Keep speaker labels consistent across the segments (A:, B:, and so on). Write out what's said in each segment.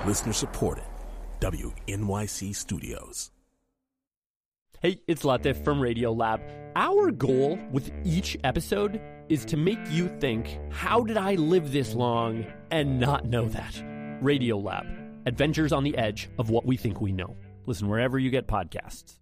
A: Listener supported. WNYC Studios.
B: Hey, it's Latif from Radiolab. Our goal with each episode is to make you think, how did I live this long and not know that? Radiolab, adventures on the edge of what we think we know. Listen wherever you get podcasts.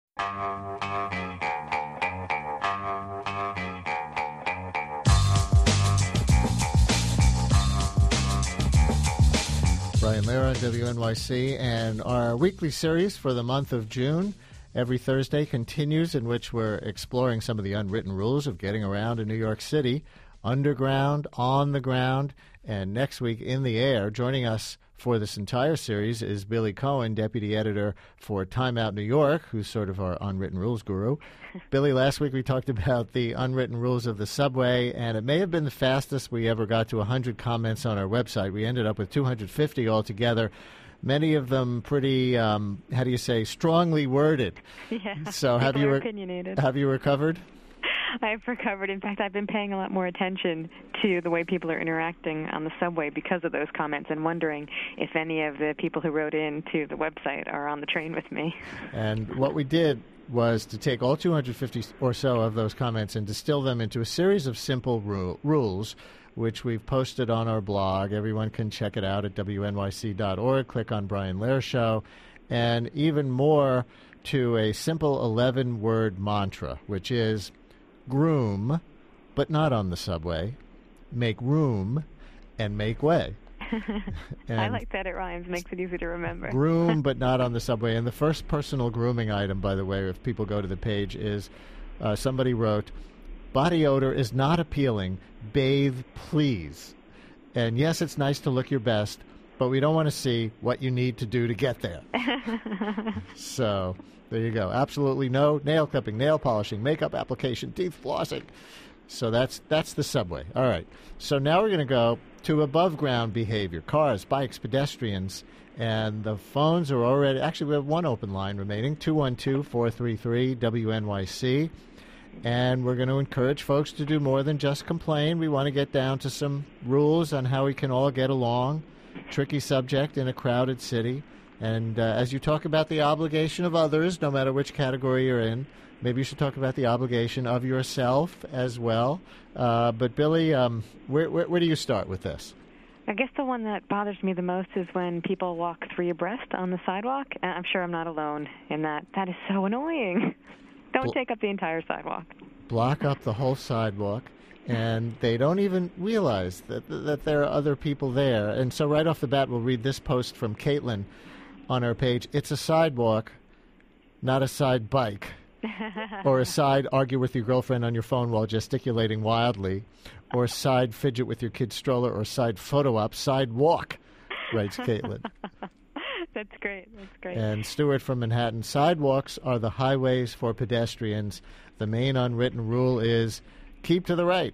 C: Brian Lehrer on WNYC, and our weekly series for the month of June every Thursday continues, in which we're exploring some of the unwritten rules of getting around in New York City, underground, on the ground, and next week in the air. Joining us for this entire series is Billy Cohen, deputy editor for Time Out New York, who's sort of our unwritten rules guru. Billy, last week we talked about the unwritten rules of the subway, and it may have been the fastest we ever got to 100 comments on our website. We ended up with 250 altogether. Many of them pretty, strongly worded.
D: Yeah,
C: so
D: opinionated.
C: Have you recovered?
D: I've recovered. In fact, I've been paying a lot more attention to the way people are interacting on the subway because of those comments, and wondering if any of the people who wrote in to the website are on the train with me.
C: And what we did was to take all 250 or so of those comments and distill them into a series of simple rules, which we've posted on our blog. Everyone can check it out at wnyc.org. Click on Brian Lehrer Show. And even more, to a simple 11-word mantra, which is groom, but not on the subway, make room, and make way. And
D: I like that. It rhymes. Makes it easy to remember.
C: Groom, but not on the subway. And the first personal grooming item, by the way, if people go to the page, is somebody wrote, body odor is not appealing. Bathe, please. And yes, it's nice to look your best, but we don't want to see what you need to do to get there. So there you go. Absolutely no nail clipping, nail polishing, makeup application, teeth flossing. So that's the subway. All right. So now we're going to go to above ground behavior, cars, bikes, pedestrians, and the phones are already, actually we have one open line remaining, 212-433-WNYC. And we're going to encourage folks to do more than just complain. We want to get down to some rules on how we can all get along. Tricky subject in a crowded city. And as you talk about the obligation of others, no matter which category you're in, maybe you should talk about the obligation of yourself as well. But Billy, where do you start with this?
D: I guess the one that bothers me the most is when people walk three abreast on the sidewalk. And I'm sure I'm not alone in that. That is so annoying. Don't take up the entire sidewalk.
C: Block up the whole sidewalk, and they don't even realize that there are other people there. And so right off the bat, we'll read this post from Caitlin on our page. It's a sidewalk, not a side bike. Or a side argue with your girlfriend on your phone while gesticulating wildly. Or side fidget with your kid's stroller, or side photo op, sidewalk, writes Caitlin.
D: That's great. That's great.
C: And Stuart from Manhattan, sidewalks are the highways for pedestrians. The main unwritten rule is keep to the right.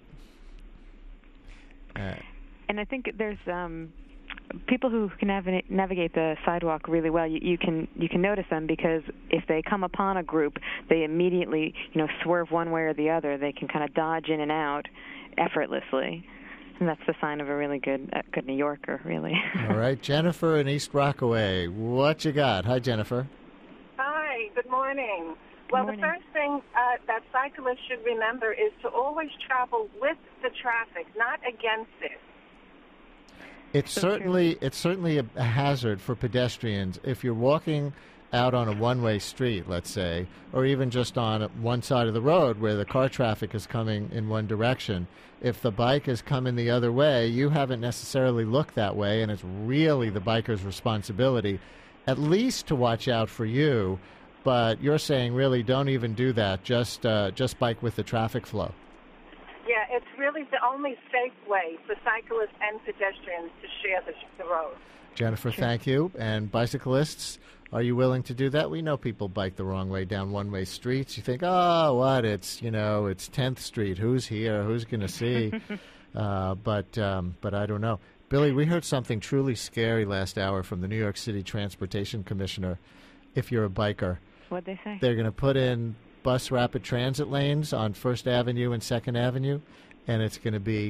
D: And I think there's people who can navigate the sidewalk really well. You can notice them, because if they come upon a group, they immediately swerve one way or the other. They can kind of dodge in and out effortlessly. And that's the sign of a really good New Yorker, really.
C: All right. Jennifer in East Rockaway, what you got? Hi, Jennifer.
E: Hi, good morning. Well,
D: morning.
E: The first thing that cyclists should remember is to always travel with the traffic, not against it.
C: It's certainly a hazard for pedestrians if you're walking out on a one-way street, let's say, or even just on one side of the road where the car traffic is coming in one direction. If the bike is coming the other way, you haven't necessarily looked that way, and it's really the biker's responsibility, at least to watch out for you. But you're saying really don't even do that. Just bike with the traffic flow.
E: Yeah, it's really the only safe way for cyclists and pedestrians to share the road.
C: Jennifer, thank you. And bicyclists, are you willing to do that? We know people bike the wrong way down one-way streets. You think, oh, what? It's 10th Street. Who's here? Who's going to see? But I don't know. Billy, we heard something truly scary last hour from the New York City Transportation Commissioner. If you're a biker,
D: what'd they say?
C: They're going to put in bus rapid transit lanes on First Avenue and Second Avenue, and it's going to be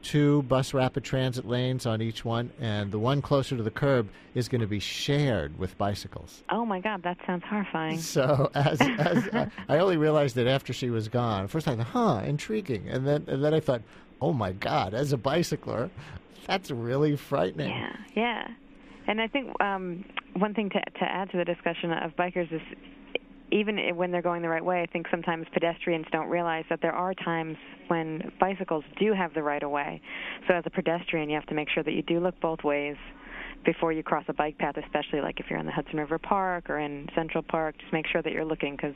C: 2 bus rapid transit lanes on each one, and the one closer to the curb is going to be shared with bicycles.
D: Oh, my God, that sounds horrifying.
C: So as I only realized it after she was gone. First I thought, intriguing. And then I thought, oh, my God, as a bicycler, that's really frightening.
D: Yeah. And I think one thing to add to the discussion of bikers is even when they're going the right way, I think sometimes pedestrians don't realize that there are times when bicycles do have the right of way. So as a pedestrian, you have to make sure that you do look both ways before you cross a bike path, especially like if you're in the Hudson River Park or in Central Park. Just make sure that you're looking because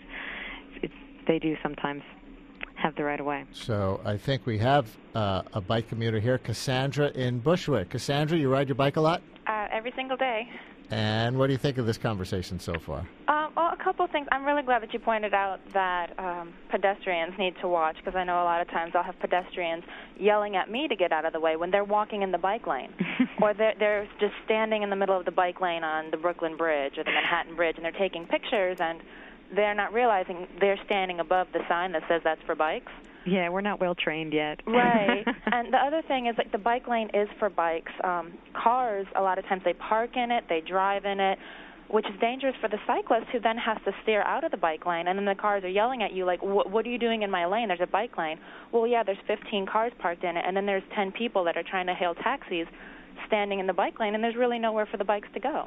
D: they do sometimes have the right of way.
C: So I think we have a bike commuter here, Cassandra in Bushwick. Cassandra, you ride your bike a lot?
F: Every single day.
C: And what do you think of this conversation so far?
F: Well, a couple of things. I'm really glad that you pointed out that pedestrians need to watch, because I know a lot of times I'll have pedestrians yelling at me to get out of the way when they're walking in the bike lane. Or they're just standing in the middle of the bike lane on the Brooklyn Bridge or the Manhattan Bridge, and they're taking pictures, and they're not realizing they're standing above the sign that says that's for bikes.
D: Yeah, we're not well trained yet.
F: Right. And the other thing is, like, the bike lane is for bikes. Cars, a lot of times they park in it, they drive in it, which is dangerous for the cyclist, who then has to steer out of the bike lane, and then the cars are yelling at you like, what are you doing in my lane? There's a bike lane. Well, yeah, there's 15 cars parked in it, and then there's 10 people that are trying to hail taxis standing in the bike lane, and there's really nowhere for the bikes to go.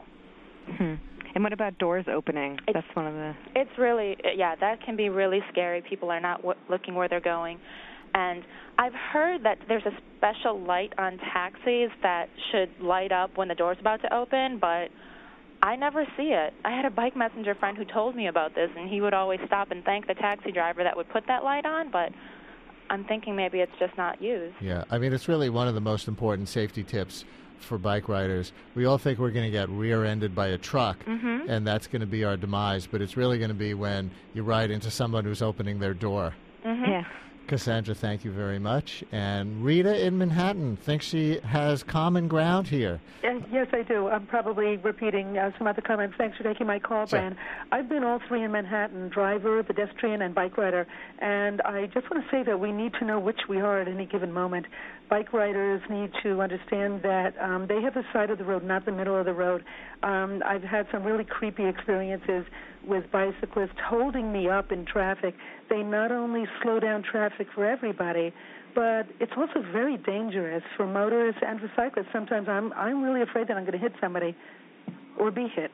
D: And what about doors opening? That's one of the...
F: It's really, that can be really scary. People are not looking where they're going. And I've heard that there's a special light on taxis that should light up when the door's about to open, but I never see it. I had a bike messenger friend who told me about this, and he would always stop and thank the taxi driver that would put that light on, but I'm thinking maybe it's just not used.
C: Yeah, I mean, it's really one of the most important safety tips for bike riders. We all think we're going to get rear-ended by a truck, and that's going to be our demise, but it's really going to be when you ride into someone who's opening their door.
D: Yeah.
C: Cassandra, thank you very much. And Rita in Manhattan thinks she has common ground here.
G: Yes, I do. I'm probably repeating some other comments. Thanks for taking my call,
C: Sure.
G: Brian. I've been all three in Manhattan, driver, pedestrian, and bike rider. And I just want to say that we need to know which we are at any given moment. Bike riders need to understand that they have the side of the road, not the middle of the road. I've had some really creepy experiences with bicyclists holding me up in traffic. They not only slow down traffic for everybody, but it's also very dangerous for motorists and for cyclists. Sometimes I'm really afraid that I'm going to hit somebody or be hit.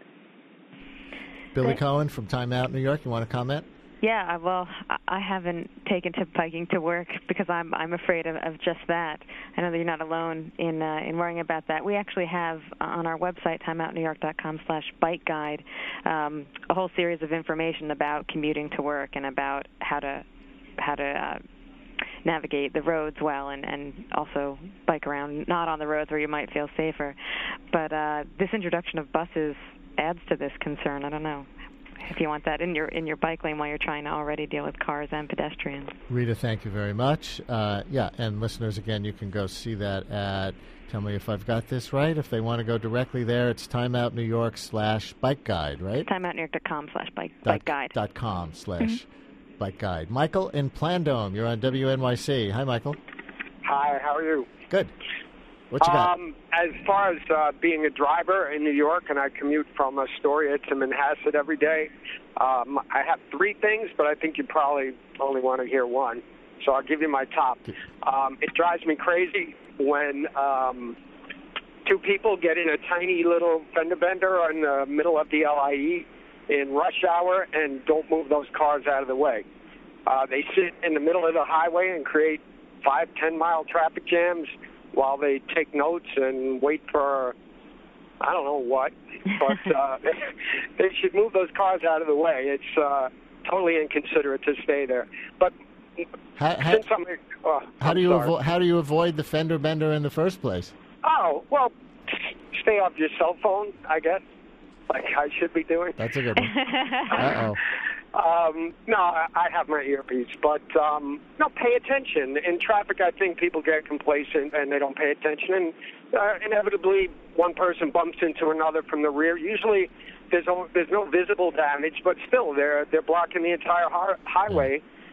C: Billy Cohen from Time Out New York, you want to comment?
D: Yeah, well, I haven't taken to biking to work because I'm afraid of just that. I know that you're not alone in worrying about that. We actually have on our website, timeoutnewyork.com/bike guide, a whole series of information about commuting to work and about how to navigate the roads well and also bike around, not on the roads where you might feel safer. But this introduction of buses adds to this concern. I don't know if you want that in your bike lane while you're trying to already deal with cars and pedestrians.
C: Rita, thank you very much. And listeners, again, you can go see that at, tell me if I've got this right, if they want to go directly there, it's timeoutnewyork/bike guide, right?
D: timeoutnewyork.com/bike guide.
C: .com/bike guide. Michael in Plandome, you're on WNYC. Hi, Michael.
H: Hi, how are you?
C: Good. What you got?
H: As far as being a driver in New York, and I commute from Astoria to Manhasset every day, I have three things, but I think you probably only want to hear one. So I'll give you my top. It drives me crazy when two people get in a tiny little fender bender in the middle of the LIE in rush hour and don't move those cars out of the way. They sit in the middle of the highway and create 5-10 mile traffic jams while they take notes and wait for, I don't know what, but they should move those cars out of the way. It's totally inconsiderate to stay there. But since
C: how do you avoid the fender bender in the first place?
H: Oh, well, stay off your cell phone, I guess, like I should be doing.
C: That's a good one. Uh-oh.
H: No, I have my earpiece, but no, pay attention. In traffic, I think people get complacent and they don't pay attention, and inevitably one person bumps into another from the rear. Usually there's no visible damage, but still they're blocking the entire highway,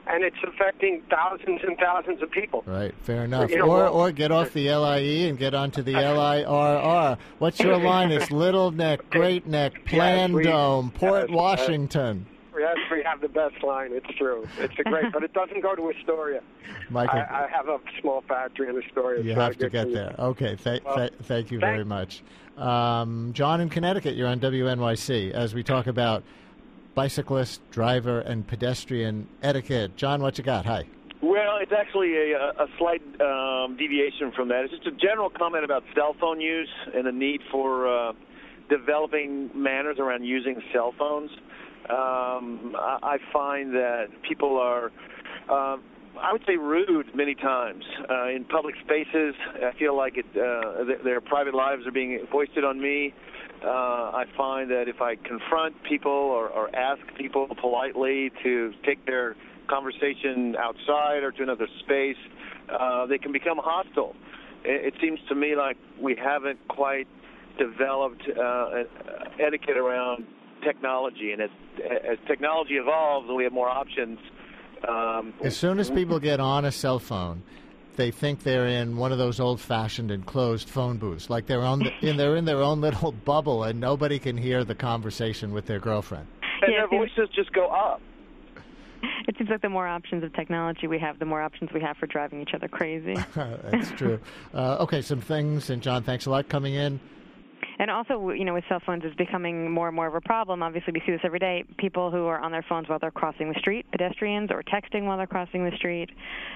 H: and it's affecting thousands and thousands of people.
C: Right, fair enough.
H: You know,
C: Or get off the LIE and get onto the LIRR. What's your line? It's Little Neck, Great Neck, Plandome, Port Washington.
H: Yes, we have the best line. It's true. It's a great, but it doesn't go to Astoria.
C: Michael,
H: I have a small factory in Astoria.
C: you have to get there. Okay, thank you very much. John in Connecticut, you're on WNYC as we talk about bicyclist, driver, and pedestrian etiquette. John, what you got? Hi.
I: Well, it's actually a slight deviation from that. It's just a general comment about cell phone use and the need for developing manners around using cell phones. I find that people are, I would say, rude many times in public spaces. I feel like their private lives are being foisted on me. I find that if I confront people or ask people politely to take their conversation outside or to another space, they can become hostile. It seems to me like we haven't quite developed etiquette around technology, and as technology evolves and we have more options.
C: As soon as people get on a cell phone, they think they're in one of those old-fashioned enclosed phone booths, like they're in their own little bubble, and nobody can hear the conversation with their girlfriend.
I: And their voices just go up.
D: It seems like the more options of technology we have, the more options we have for driving each other crazy.
C: That's true. Okay, some things, and John, thanks a lot coming in.
D: And also, you know, with cell phones, it's becoming more and more of a problem. Obviously, we see this every day. People who are on their phones while they're crossing the street, pedestrians, or texting while they're crossing the street.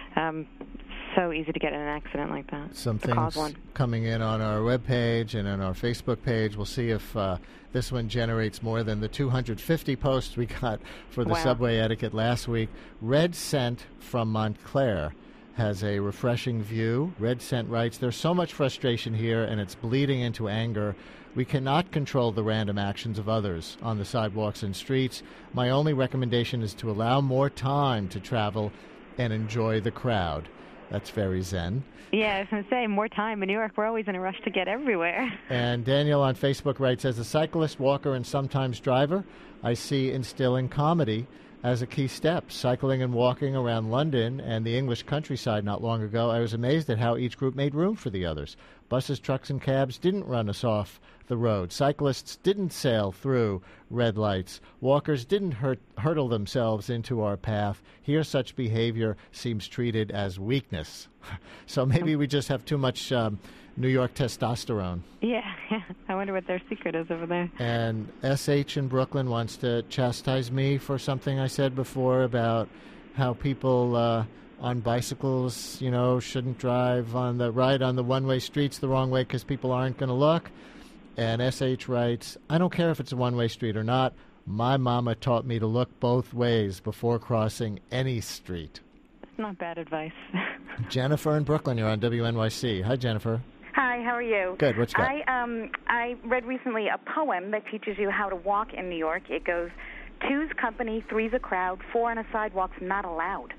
D: So easy to get in an accident like that.
C: Some things coming in on our webpage and on our Facebook page. We'll see if this one generates more than the 250 posts we got for the subway etiquette last week. Red Scent from Montclair has a refreshing view. Red Scent writes, "There's so much frustration here, and it's bleeding into anger. We cannot control the random actions of others on the sidewalks and streets. My only recommendation is to allow more time to travel and enjoy the crowd." That's very zen.
D: Yeah, I was going to say, more time. In New York, we're always in a rush to get everywhere.
C: And Daniel on Facebook writes, "As a cyclist, walker, and sometimes driver, I see instilling comedy as a key step. Cycling and walking around London and the English countryside not long ago, I was amazed at how each group made room for the others. Buses, trucks, and cabs didn't run us off the road. Cyclists didn't sail through red lights. Walkers didn't hurtle themselves into our path. Here, such behavior seems treated as weakness." So maybe we just have too much New York testosterone.
D: Yeah, I wonder what their secret is over there.
C: And S.H. in Brooklyn wants to chastise me for something I said before about how people on bicycles, you know, shouldn't ride on the one-way streets the wrong way because people aren't going to look. And S.H. writes, "I don't care if it's a one-way street or not. My mama taught me to look both ways before crossing any street."
D: That's not bad advice.
C: Jennifer in Brooklyn, you're on WNYC. Hi, Jennifer.
J: Hi, how are you?
C: Good. What you got?
J: I read recently a poem that teaches you how to walk in New York. It goes, 2's company, 3's a crowd, 4 on a sidewalk's not allowed.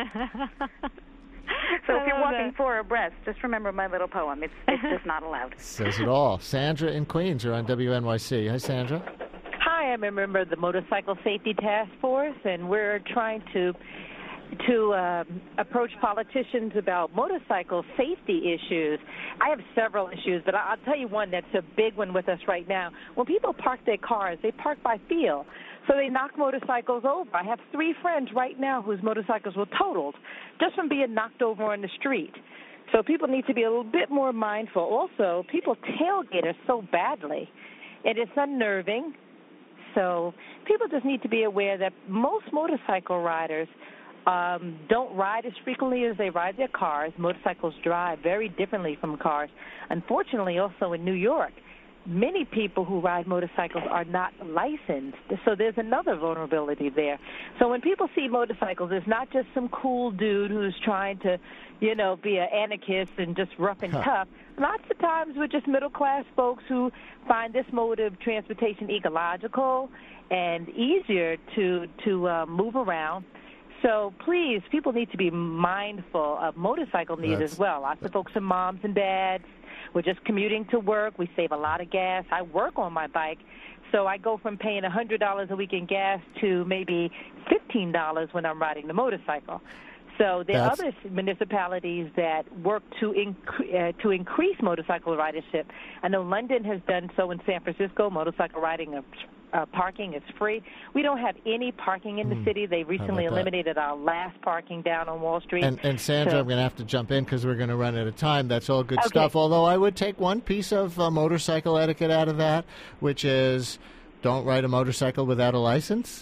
J: So if you're walking 4 abreast, just remember my little poem. It's just not allowed.
C: Says it all. Sandra in Queens, you're on WNYC. Hi, Sandra.
K: Hi, I'm a member of the Motorcycle Safety Task Force, and we're trying to approach politicians about motorcycle safety issues. I have several issues, but I'll tell you one that's a big one with us right now. When people park their cars, they park by feel. So they knock motorcycles over. I have 3 friends right now whose motorcycles were totaled just from being knocked over on the street. So people need to be a little bit more mindful. Also, people tailgate us so badly, and it's unnerving. So people just need to be aware that most motorcycle riders don't ride as frequently as they ride their cars. Motorcycles drive very differently from cars. Unfortunately, also in New York, many people who ride motorcycles are not licensed, so there's another vulnerability there. So when people see motorcycles, it's not just some cool dude who's trying to, you know, be an anarchist and just rough and tough. Lots of times we're just middle-class folks who find this mode of transportation ecological and easier to move around. So please, people need to be mindful of motorcycle needs as well. Lots of folks are moms and dads. We're just commuting to work. We save a lot of gas. I work on my bike. So I go from paying $100 a week in gas to maybe $15 when I'm riding the motorcycle. So there are other municipalities that work to increase motorcycle ridership. I know London has done so in San Francisco. Motorcycle riding parking is free. We don't have any parking in the city. They recently eliminated our last parking down on Wall Street.
C: And Sandra, I'm going to have to jump in because we're going to run out of time. That's all good stuff. Although I would take one piece of motorcycle etiquette out of that, which is don't ride a motorcycle without a license.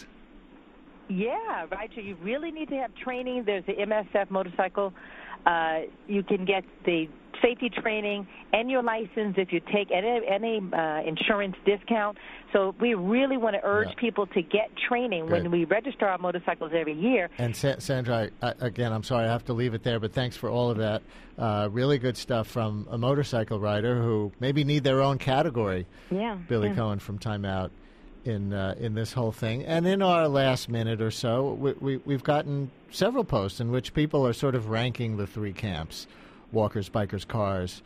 K: Yeah, right. So you really need to have training. There's the MSF motorcycle. You can get the safety training and your license if you take any insurance discount. So we really want to urge people to get training when we register our motorcycles every year.
C: And Sandra, again, I'm sorry I have to leave it there, but thanks for all of that. Really good stuff from a motorcycle rider who maybe need their own category.
D: Yeah,
C: Billy Cohen from Time Out in this whole thing. And in our last minute or so, we've gotten several posts in which people are sort of ranking the three camps: walkers, bikers, cars.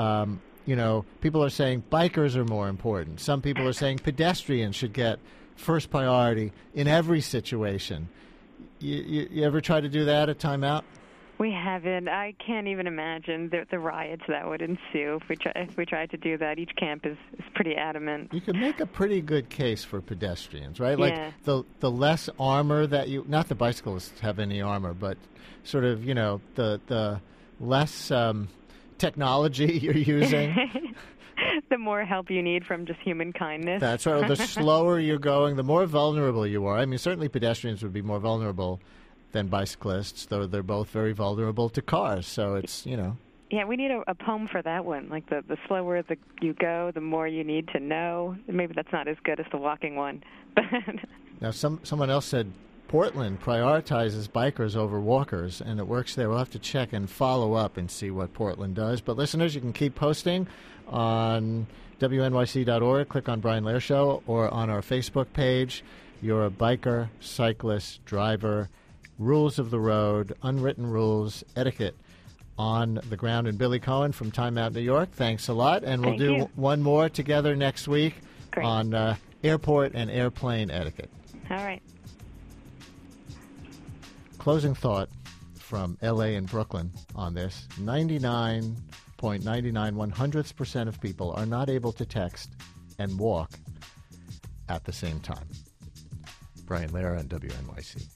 C: People are saying bikers are more important. Some people are saying pedestrians should get first priority in every situation. You ever try to do that at Time Out?
D: We haven't. I can't even imagine the riots that would ensue if we tried to do that. Each camp is pretty adamant.
C: You can make a pretty good case for pedestrians, right? Like the less armor that you, not the bicyclists have any armor, but sort of, the less technology you're using.
D: The more help you need from just human kindness.
C: That's right. The slower you're going, the more vulnerable you are. I mean, certainly pedestrians would be more vulnerable than bicyclists, though they're both very vulnerable to cars. So it's,
D: Yeah, we need a poem for that one. Like the slower you go, the more you need to know. Maybe that's not as good as the walking one.
C: Now, someone else said Portland prioritizes bikers over walkers, and it works there. We'll have to check and follow up and see what Portland does. But listeners, you can keep posting on WNYC.org. Click on Brian Lehrer Show, or on our Facebook page. You're a biker, cyclist, driver, rules of the road, unwritten rules, etiquette on the ground. And Billy Cohen from Time Out New York, thanks a lot. And we'll do one more together next week on airport and airplane etiquette.
D: All right.
C: Closing thought from L.A. and Brooklyn on this. 99.99% of people are not able to text and walk at the same time. Brian Lehrer on WNYC.